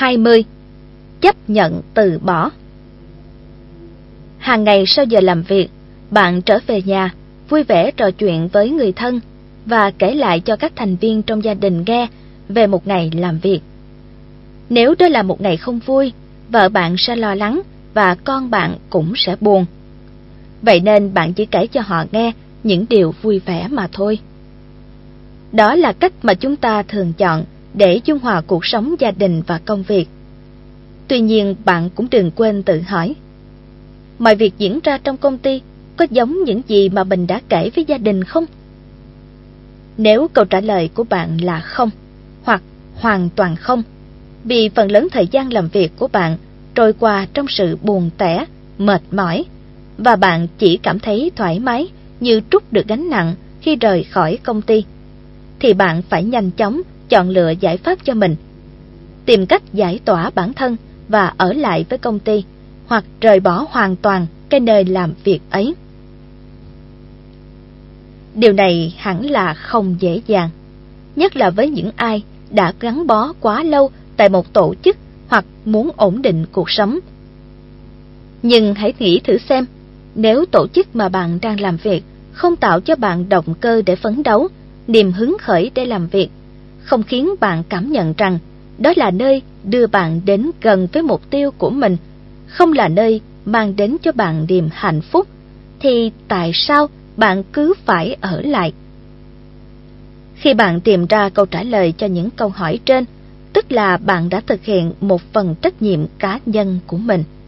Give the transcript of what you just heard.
20. Chấp nhận từ bỏ. Hàng ngày sau giờ làm việc, bạn trở về nhà, vui vẻ trò chuyện với người thân và kể lại cho các thành viên trong gia đình nghe về một ngày làm việc. Nếu đó là một ngày không vui, vợ bạn sẽ lo lắng và con bạn cũng sẽ buồn. Vậy nên bạn chỉ kể cho họ nghe những điều vui vẻ mà thôi. Đó là cách mà chúng ta thường chọn để dung hòa cuộc sống gia đình và công việc. Tuy nhiên, bạn cũng đừng quên tự hỏi, mọi việc diễn ra trong công ty có giống những gì mà mình đã kể với gia đình không? Nếu câu trả lời của bạn là không, hoặc hoàn toàn không, vì phần lớn thời gian làm việc của bạn trôi qua trong sự buồn tẻ, mệt mỏi, và bạn chỉ cảm thấy thoải mái như trút được gánh nặng khi rời khỏi công ty, thì bạn phải nhanh chóng chọn lựa giải pháp cho mình, tìm cách giải tỏa bản thân và ở lại với công ty, hoặc rời bỏ hoàn toàn cái nơi làm việc ấy. Điều này hẳn là không dễ dàng, nhất là với những ai đã gắn bó quá lâu tại một tổ chức hoặc muốn ổn định cuộc sống. Nhưng hãy nghĩ thử xem, nếu tổ chức mà bạn đang làm việc không tạo cho bạn động cơ để phấn đấu, niềm hứng khởi để làm việc, không khiến bạn cảm nhận rằng đó là nơi đưa bạn đến gần với mục tiêu của mình, không là nơi mang đến cho bạn niềm hạnh phúc, thì tại sao bạn cứ phải ở lại? Khi bạn tìm ra câu trả lời cho những câu hỏi trên, tức là bạn đã thực hiện một phần trách nhiệm cá nhân của mình.